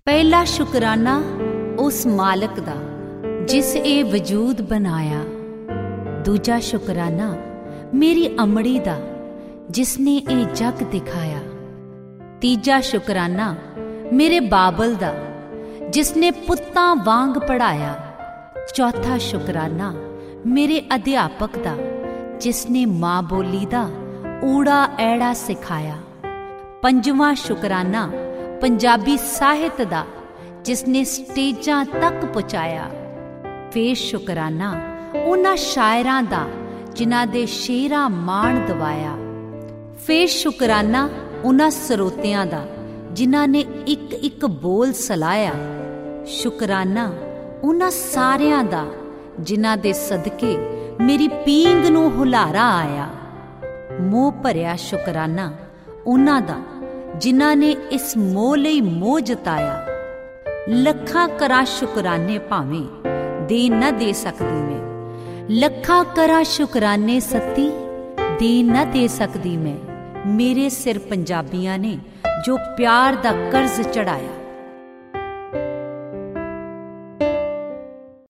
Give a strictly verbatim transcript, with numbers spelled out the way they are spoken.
ਪਹਿਲਾ ਸ਼ੁਕਰਾਨਾ ਉਸ ਮਾਲਕ ਦਾ ਜਿਸ ਇਹ ਵਜੂਦ ਬਣਾਇਆ। ਦੂਜਾ ਸ਼ੁਕਰਾਨਾ ਮੇਰੀ ਅਮੜੀ ਦਾ ਜਿਸ ਨੇ ਇਹ ਜਗ ਦਿਖਾਇਆ। ਤੀਜਾ ਸ਼ੁਕਰਾਨਾ ਮੇਰੇ ਬਾਬਲ ਦਾ ਜਿਸ ਨੇ ਪੁੱਤਾਂ ਵਾਂਗ ਪੜ੍ਹਾਇਆ। ਚੌਥਾ ਸ਼ੁਕਰਾਨਾ ਮੇਰੇ ਅਧਿਆਪਕ ਦਾ ਜਿਸ ਨੇ ਮਾਂ ਬੋਲੀ ਦਾ ਊੜਾ ਐੜਾ ਸਿਖਾਇਆ। ਪੰਜਵਾਂ ਸ਼ੁਕਰਾਨਾ ਪੰਜਾਬੀ ਸਾਹਿਤ ਦਾ ਜਿਸ ਨੇ ਸਟੇਜਾਂ ਤੱਕ ਪਹੁੰਚਾਇਆ। ਫੇਰ ਸ਼ੁਕਰਾਨਾ ਉਹਨਾਂ ਸ਼ਾਇਰਾਂ ਦਾ ਜਿਨ੍ਹਾਂ ਦੇ ਸ਼ੇਰਾਂ ਮਾਣ ਦਵਾਇਆ। ਫੇਰ ਸ਼ੁਕਰਾਨਾ ਉਹਨਾਂ ਸਰੋਤਿਆਂ ਦਾ ਜਿਨ੍ਹਾਂ ਨੇ ਇੱਕ ਇੱਕ ਬੋਲ ਸਲਾਇਆ। ਸ਼ੁਕਰਾਨਾ ਉਹਨਾਂ ਸਾਰਿਆਂ ਦਾ ਜਿਨ੍ਹਾਂ ਦੇ ਸਦਕੇ ਮੇਰੀ ਪੀਂਘ ਨੂੰ ਹੁਲਾਰਾ ਆਇਆ। ਮੋਹ ਭਰਿਆ ਸ਼ੁਕਰਾਨਾ ਉਹਨਾਂ ਦਾ ਜਿਨ੍ਹਾਂ ਨੇ ਇਸ ਮੋਹ ਲਈ ਮੋਹ ਜਤਾਇਆ। ਲੱਖਾਂ ਕਰਾਂ ਸ਼ੁਕਰਾਨੇ ਭਾਵੇਂ ਦੇ ਨਾ ਦੇ ਸਕਦੀ ਮੈਂ। ਲੱਖਾਂ ਕਰਾਂ ਸ਼ੁਕਰਾਨੇ ਸੱਤੀ ਦੇ ਨਾ ਦੇ ਸਕਦੀ ਮੈਂ। ਮੇਰੇ ਸਿਰ ਪੰਜਾਬੀਆਂ ਨੇ ਜੋ ਪਿਆਰ ਦਾ ਕਰਜ਼ ਚੜਾਇਆ।